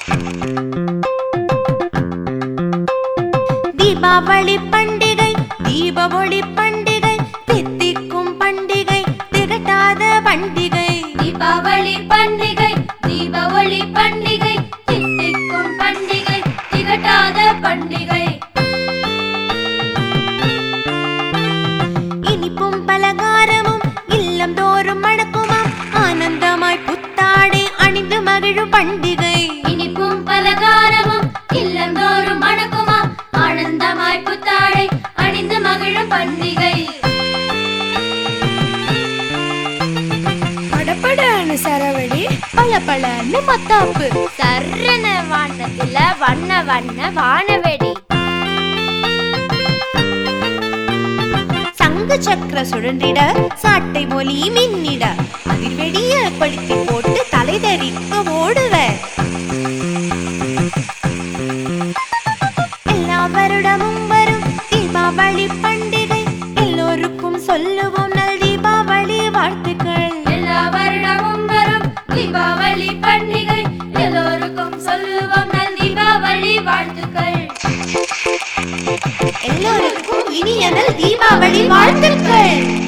தீபாவளி பண்டிகை தீப ஒளி பண்டிகை தித்திக்கும் பண்டிகை திகட்டாத பண்டிகை. தீபாவளி பண்டிகை தீப ஒளி பண்டிகை தித்திக்கும் பண்டிகை திகட்டாத பண்டிகை. இனிப்பும் பலகாரமும் இல்லம் தோறும் மணக்குமாம் ஆனந்தமாய் புத்தாடை அணிந்து மகிழும் பண்டிகை. இனிப்பும் பலகாரமும் இல்லம் தோறும் மணக்குமா ஆனந்தமாய் புத்தாடை அணிந்து மகிழும் பண்டிகை. படபடன்னு சரவடி பளபளன்னு மத்தாப்பு சர்ரன வானத்துல வண்ண வண்ண வானவெடி. சங்கு சக்கர சுழன்றிட சாட்டை மொழி மின்னிட அதிர்வெடிய கொளுத்தி போட்டு தலை தரிக்க ஓடுவ. எல்லா வருடமும் வரும் தீபாவளி பண்டிகை எல்லோருக்கும் சொல்லுவோம் நல் தீபாவளி வாழ்த்துக்கள். எல்லா வருடமும் வரும் தீபாவளி பண்டிகை எல்லோருக்கும் சொல்லுவோம் நல் தீபாவளி வாழ்த்துக்கள். எல்லோருக்கும் இனிய நல் தீபாவளி வாழ்த்துக்கள்.